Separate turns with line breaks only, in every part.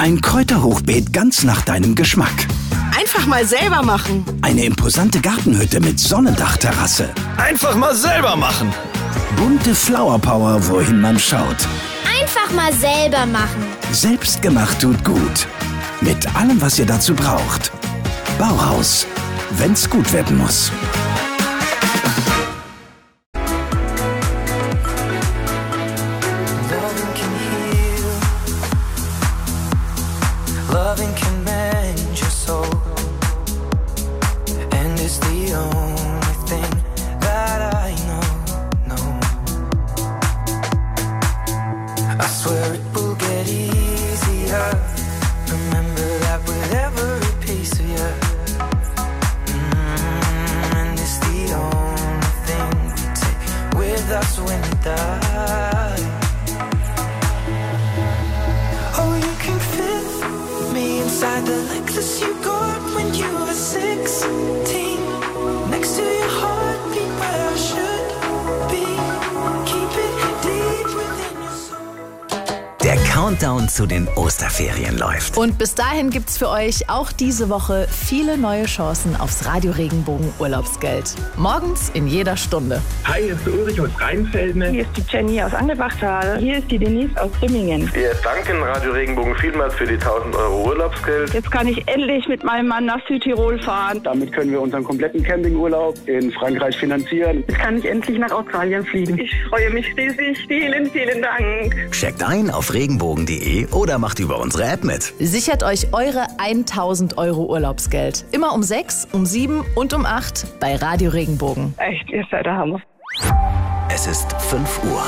Ein Kräuterhochbeet ganz nach deinem Geschmack.
Einfach mal selber machen.
Eine imposante Gartenhütte mit Sonnendachterrasse.
Einfach mal selber machen.
Bunte Flower Power, wohin man schaut.
Einfach mal selber machen.
Selbstgemacht tut gut. Mit allem, was ihr dazu braucht. Bauhaus. Wenn's gut werden muss.
Loving can mend your soul, and it's the only thing that I know. I swear it will get easier. Remember that with every piece of you, and it's the only thing we take with us when we die. Oh, you can fit me inside the necklace you got when you were 16. Next to your heartbeat where I should be. Keep it deep within your soul.
Der Countdown zu den Osterferien läuft.
Und bis dahin gibt's für euch auch diese Woche viele neue Chancen aufs Radio Regenbogen Urlaubsgeld. Morgens in jeder Stunde.
Hi, hier ist der Ulrich aus Rheinfelden.
Hier ist die Jenny aus Angebachtal. Hier ist die Denise aus Rimmingen.
Wir danken Radio Regenbogen vielmals für die 1.000 Euro Urlaubsgeld.
Jetzt kann ich endlich mit meinem Mann nach Südtirol fahren.
Damit können wir unseren kompletten Campingurlaub in Frankreich finanzieren.
Jetzt kann ich endlich nach Australien fliegen. Ich freue mich riesig. Vielen, vielen Dank.
Checkt ein auf regenbogen.de oder macht über unsere App mit.
Sichert euch eure 1.000 Euro Urlaubsgeld. Immer um 6, um 7 und um 8 bei Radio Regenbogen.
Echt, ihr seid der Hammer.
Es ist 5 Uhr.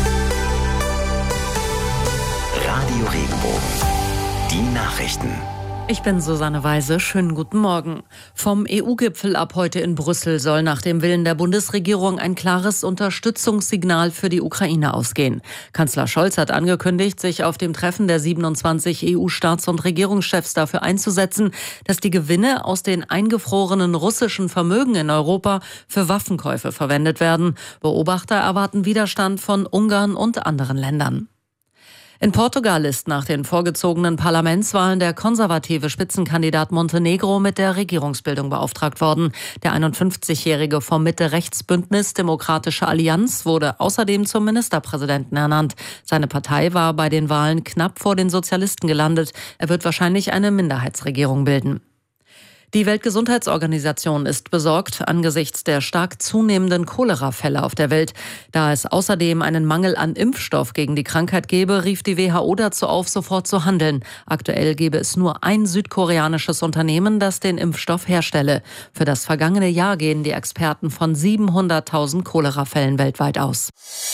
Radio Regenbogen. Die Nachrichten.
Ich bin Susanne Weise. Schönen guten Morgen. Vom EU-Gipfel ab heute in Brüssel soll nach dem Willen der Bundesregierung ein klares Unterstützungssignal für die Ukraine ausgehen. Kanzler Scholz hat angekündigt, sich auf dem Treffen der 27 EU-Staats- und Regierungschefs dafür einzusetzen, dass die Gewinne aus den eingefrorenen russischen Vermögen in Europa für Waffenkäufe verwendet werden. Beobachter erwarten Widerstand von Ungarn und anderen Ländern. In Portugal ist nach den vorgezogenen Parlamentswahlen der konservative Spitzenkandidat Montenegro mit der Regierungsbildung beauftragt worden. Der 51-Jährige vom Mitte-Rechts-Bündnis Demokratische Allianz wurde außerdem zum Ministerpräsidenten ernannt. Seine Partei war bei den Wahlen knapp vor den Sozialisten gelandet. Er wird wahrscheinlich eine Minderheitsregierung bilden. Die Weltgesundheitsorganisation ist besorgt angesichts der stark zunehmenden Cholera-Fälle auf der Welt. Da es außerdem einen Mangel an Impfstoff gegen die Krankheit gebe, rief die WHO dazu auf, sofort zu handeln. Aktuell gebe es nur ein südkoreanisches Unternehmen, das den Impfstoff herstelle. Für das vergangene Jahr gehen die Experten von 700.000 Cholera-Fällen weltweit aus.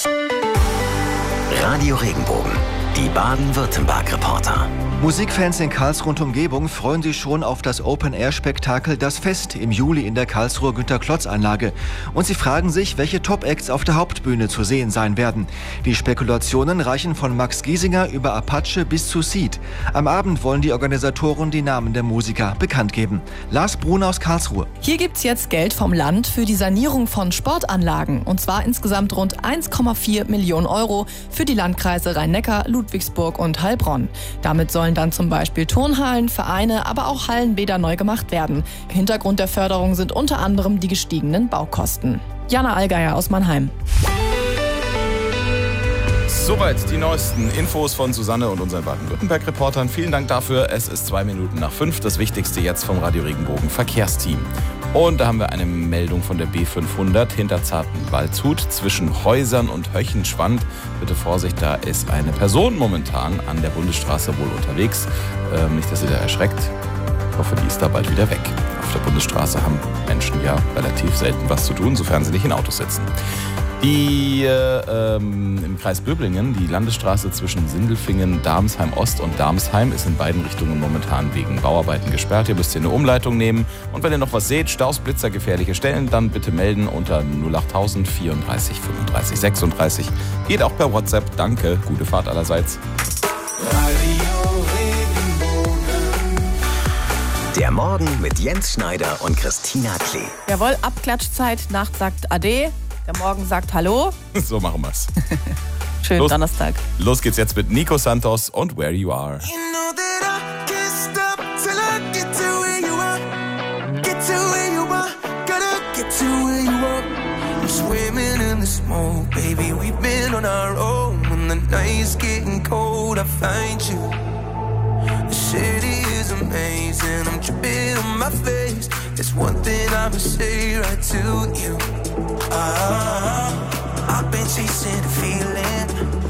Radio Regenbogen. Die Baden-Württemberg-Reporter.
Musikfans in Karlsruhe und Umgebung freuen sich schon auf das Open-Air-Spektakel Das Fest im Juli in der Karlsruher Günter-Klotz-Anlage. Und sie fragen sich, welche Top-Acts auf der Hauptbühne zu sehen sein werden. Die Spekulationen reichen von Max Giesinger über Apache bis zu Seed. Am Abend wollen die Organisatoren die Namen der Musiker bekannt geben. Lars Brun aus Karlsruhe.
Hier gibt's jetzt Geld vom Land für die Sanierung von Sportanlagen. Und zwar insgesamt rund 1,4 Millionen Euro für die Landkreise Rhein-Neckar, Ludwigsburg und Heilbronn. Damit sollen dann zum Beispiel Turnhallen, Vereine, aber auch Hallenbäder neu gemacht werden. Hintergrund der Förderung sind unter anderem die gestiegenen Baukosten. Jana Allgeier aus Mannheim.
Soweit die neuesten Infos von Susanne und unseren Baden-Württemberg-Reportern. Vielen Dank dafür. Es ist 2 Minuten nach 5. Das Wichtigste jetzt vom Radio Regenbogen Verkehrsteam. Und da haben wir eine Meldung von der B500 hinter Zartenwaldshut zwischen Häusern und Höchenschwand. Bitte Vorsicht, da ist eine Person momentan an der Bundesstraße wohl unterwegs. Nicht, dass ihr da erschreckt. Ich hoffe, die ist da bald wieder weg. Auf der Bundesstraße haben Menschen ja relativ selten was zu tun, sofern sie nicht in Autos sitzen. Die im Kreis Böblingen, die Landesstraße zwischen Sindelfingen, Darmsheim-Ost und Darmsheim ist in beiden Richtungen momentan wegen Bauarbeiten gesperrt. Ihr müsst hier eine Umleitung nehmen. Und wenn ihr noch was seht, Staus, Blitzer, gefährliche Stellen, dann bitte melden unter 08000 34 35 36. Geht auch per WhatsApp. Danke, gute Fahrt allerseits.
Der Morgen mit Jens Schneider und Christina Klee.
Jawohl, Abklatschzeit, Nacht sagt Ade, der Morgen sagt Hallo.
So machen wir's.
Schönen Donnerstag.
Los geht's jetzt mit Nico Santos und Where You Are.
You know that Baby, we've been on our own. When the night's getting cold, I find you. The city is amazing. I'm dripping on my face. It's one thing I'ma say right to you. I've been chasing a feeling.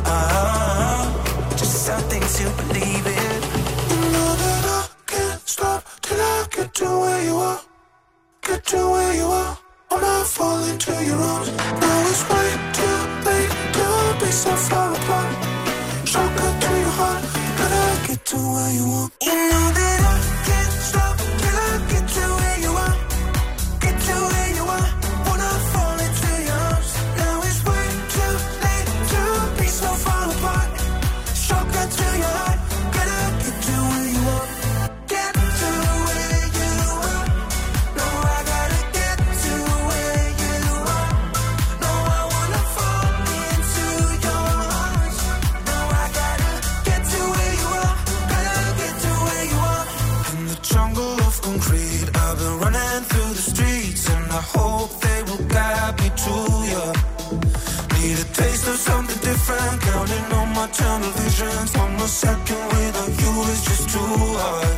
Just something to believe in. You know that I can't stop till I get to where you are. Get to where you are. When I fall into your arms. Now it's way too late to be so far apart. Shortcut to your heart. Gotta get to where you want. You know that I can't stop till I get to where you are. Get to where you are. When I fall into your arms. Now it's way too late to be so far apart. Shortcut to your heart. Gotta get to where you want. Get to where you are. No, I gotta get to where you are. No, I wanna fall into your arms. No, I gotta get to where you are. Gotta get to where you are. In the jungle of concrete, I've been running through the streets, and I hope they will guide me to you. Need a taste of something different, counting on my tunnel visions. One more second without you is just too hard.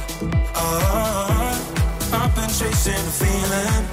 I've been chasing a feeling.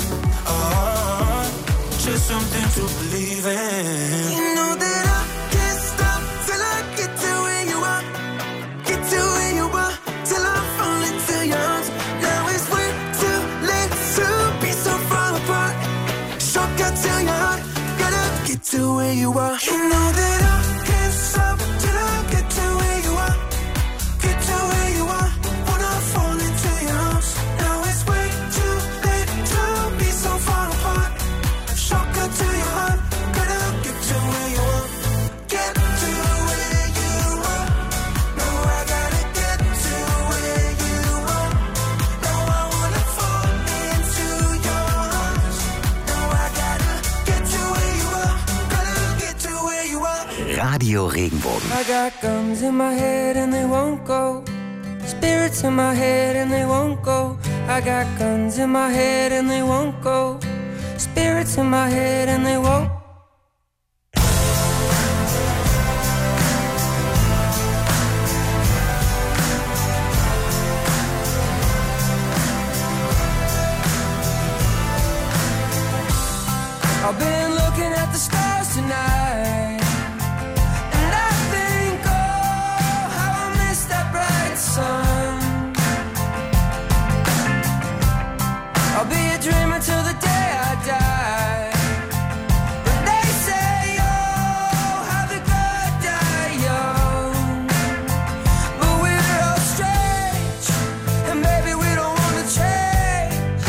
Just something to believe in. You know that I can't stop till I get to where you are. Get to where you are till I fall into your arms. Now it's way too late to be so far apart. Shortcut to your heart. Gotta get to where you are. You know that I can't stop till I get to where you are. Get to where you are. When I fall into your arms. Now it's way too late to be so far apart. Shortcut to your heart. Gotta get to where you are. Get to where you are. No, I gotta get to where you are. No, I wanna fall into your arms. No, I gotta get to where you are. Gotta get to where you are.
Radio Regenbogen.
I got guns in my head and they won't go. Spirits in my head and they won't go. I got guns in my head and they won't go. Spirits in my head and they won't. I've been looking at the stars tonight, and I think, oh, how I miss that bright sun. I'll be a dreamer till the day I die. But they say, oh, how the good die young. But we're all strange, and maybe we don't want to change.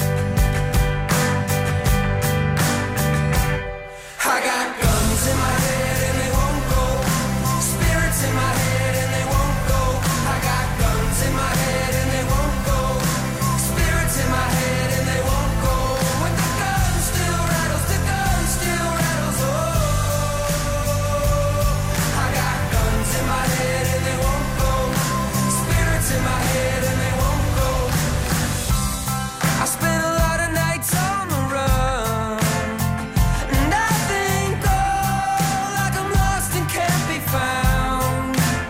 I got guns in my head and they won't go. Spirits in my head and they won't go. I got guns in my head and they won't go. Spirits in my head and they won't go. When the gun still rattles, the gun still rattles. Oh, I got guns in my head and they won't go. Spirits in my head and they won't go. I spent a lot of nights on the run, and I think, oh, like I'm lost and can't be found.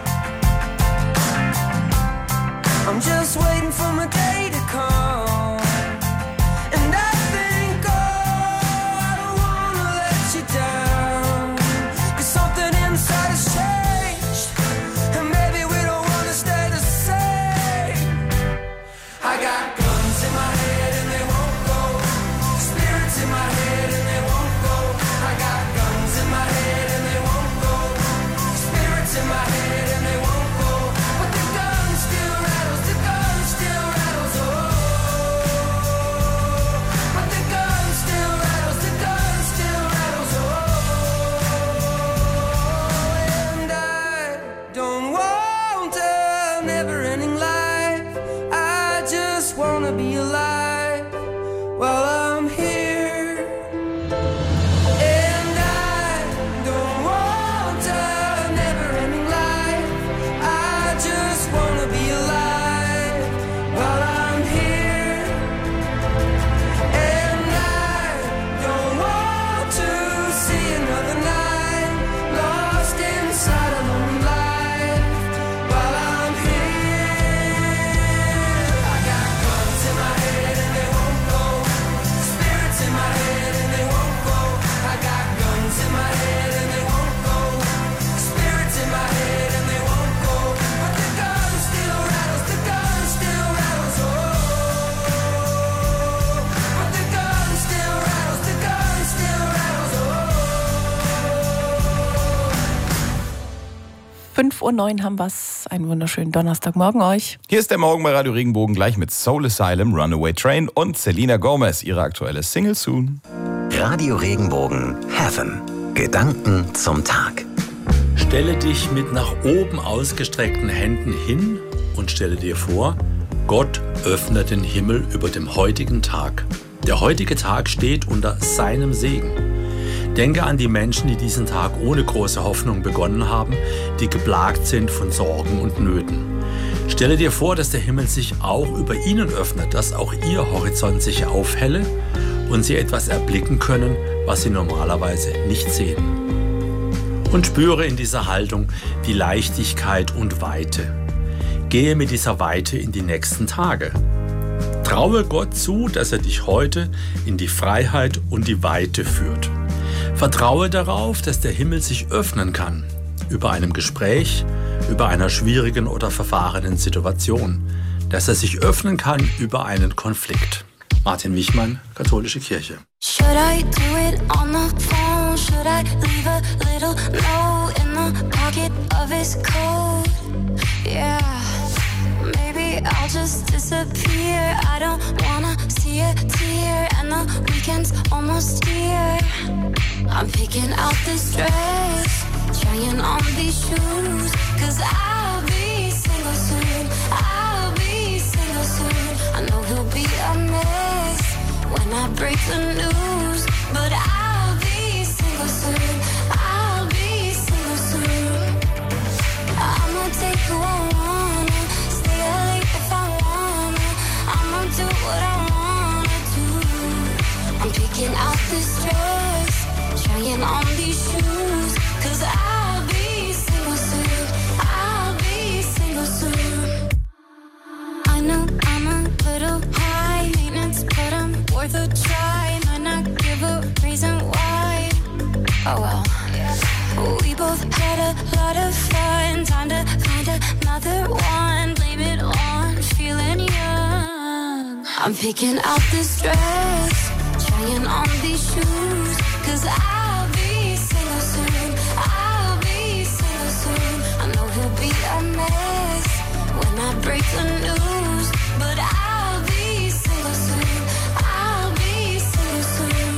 I'm just waiting for my day to come, and I think, oh, I don't wanna let you down. 'Cause something inside has changed, and maybe we don't wanna stay the same. I got guns in my head and they won't go. Spirits in my head and they won't go. I got guns in my head and they won't go. Spirits in my head and they won't go. But the gun still rattles, the gun still rattles. Oh, but the gun still rattles, the gun still rattles. Oh, and I don't want a never-ending life. I just wanna be alive while I'm here. And I don't want a never-ending life. I just wanna be alive while I'm here. And I don't want to see another night.
5:09 haben wir's. Einen wunderschönen Donnerstagmorgen euch.
Hier ist der Morgen bei Radio Regenbogen gleich mit Soul Asylum, Runaway Train und Selena Gomez, ihre aktuelle Single Soon.
Radio Regenbogen Heaven. Gedanken zum Tag.
Stelle dich mit nach oben ausgestreckten Händen hin und stelle dir vor, Gott öffnet den Himmel über dem heutigen Tag. Der heutige Tag steht unter seinem Segen. Denke an die Menschen, die diesen Tag ohne große Hoffnung begonnen haben, die geplagt sind von Sorgen und Nöten. Stelle dir vor, dass der Himmel sich auch über ihnen öffnet, dass auch ihr Horizont sich aufhelle und sie etwas erblicken können, was sie normalerweise nicht sehen. Und spüre in dieser Haltung die Leichtigkeit und Weite. Gehe mit dieser Weite in die nächsten Tage. Traue Gott zu, dass er dich heute in die Freiheit und die Weite führt. Vertraue darauf, dass der Himmel sich öffnen kann. Über einem Gespräch, über einer schwierigen oder verfahrenen Situation. Dass er sich öffnen kann über einen Konflikt. Martin Wichmann, Katholische Kirche.
Should I do it on the phone? Should I leave a little note in the pocket of his coat? Yeah, maybe I'll just disappear. I don't wanna see a tear, and the weekend's almost here. I'm picking out this dress, trying on these shoes, 'cause I'll be single soon. I'll be single soon. I know he'll be a mess when I break the news, but I'll be single soon. I'll be single soon. I'ma take who I wanna, stay late if I wanna. I'ma do what I wanna do. I'm picking out this dress, trying on these shoes, 'cause I'll be single soon. I'll be single soon. I know I'm a little high maintenance, but I'm worth a try. Might not give a reason why. Oh well. We both had a lot of fun. Time to find another one. Blame it on feeling young. I'm picking out this dress, trying on these shoes, 'cause I'll be single soon. I'll be single soon. I know he'll be a mess when I break the news, but I'll be single soon. I'll be single soon.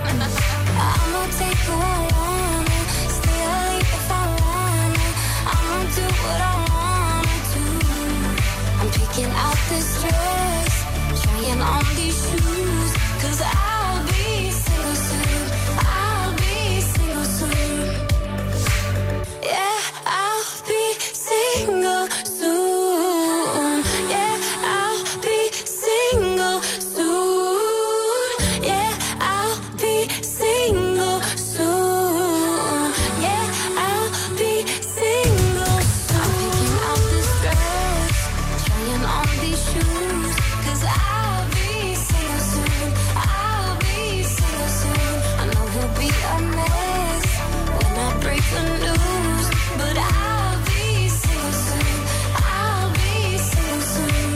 I'ma take who I wanna, stay late if I wanna. I'ma do what I wanna do. I'm picking out this dress, trying on these shoes, 'cause I'll be single soon. I'll be single soon. Yeah, I'll be single soon. Yeah, I'll be single soon. Yeah, I'll be single soon. Yeah, I'll be single soon. I'm picking out this dress, trying on these shoes, 'cause I'll be single soon. I'll be single soon. I know he'll be a mess when I break the news, but I'll be single soon. I'll be single soon.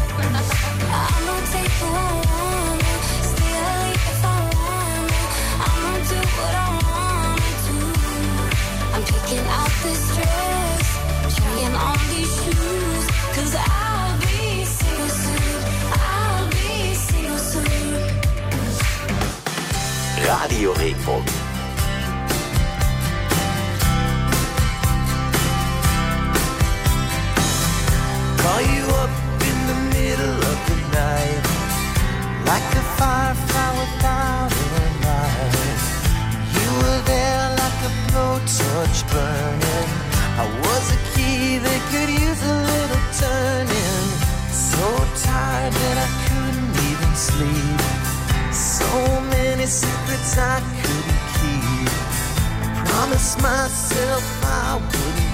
I'ma take who I wanna, stay late if I wanna. I'ma do what I wanna do. I'm picking out this dress, trying on these shoes, 'cause I'll be single soon. I'll be single soon.
Radio Regenbogen.
Call you up in the middle of the night, like a firefly without a light. You were there like a blowtorch burning. I was a key that could use a little turning. So tired that I couldn't even sleep. So many secrets I couldn't keep. I promised myself I wouldn't